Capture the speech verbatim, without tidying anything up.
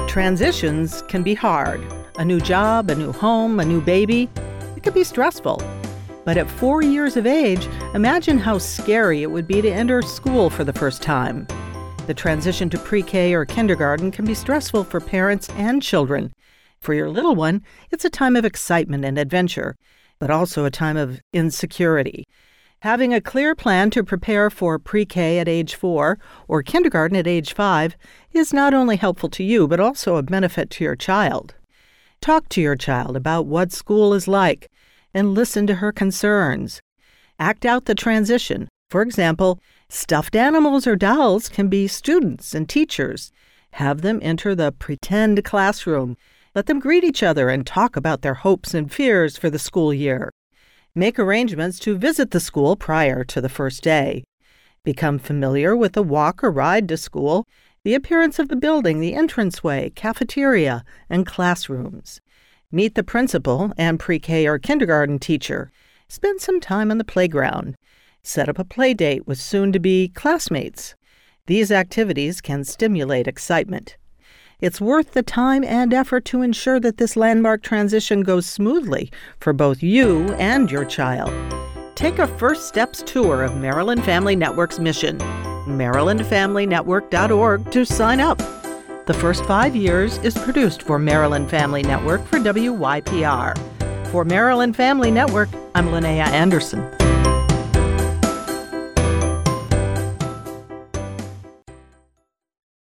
Transitions can be hard. A new job, a new home, a new baby. It can be stressful. But at four years of age, imagine how scary it would be to enter school for the first time. The transition to pre-K or kindergarten can be stressful for parents and children. For your little one, it's a time of excitement and adventure, but also a time of insecurity. Having a clear plan to prepare for pre-K at age four or kindergarten at age five is not only helpful to you, but also a benefit to your child. Talk to your child about what school is like and listen to her concerns. Act out the transition. For example, stuffed animals or dolls can be students and teachers. Have them enter the pretend classroom. Let them greet each other and talk about their hopes and fears for the school year. Make arrangements to visit the school prior to the first day. Become familiar with the walk or ride to school, the appearance of the building, the entranceway, cafeteria, and classrooms. Meet the principal and pre-K or kindergarten teacher. Spend some time on the playground. Set up a play date with soon-to-be classmates. These activities can stimulate excitement. It's worth the time and effort to ensure that this landmark transition goes smoothly for both you and your child. Take a First Steps tour of Maryland Family Network's mission, maryland family network dot org, to sign up. The First Five Years is produced for Maryland Family Network for W Y P R. For Maryland Family Network, I'm Linnea Anderson.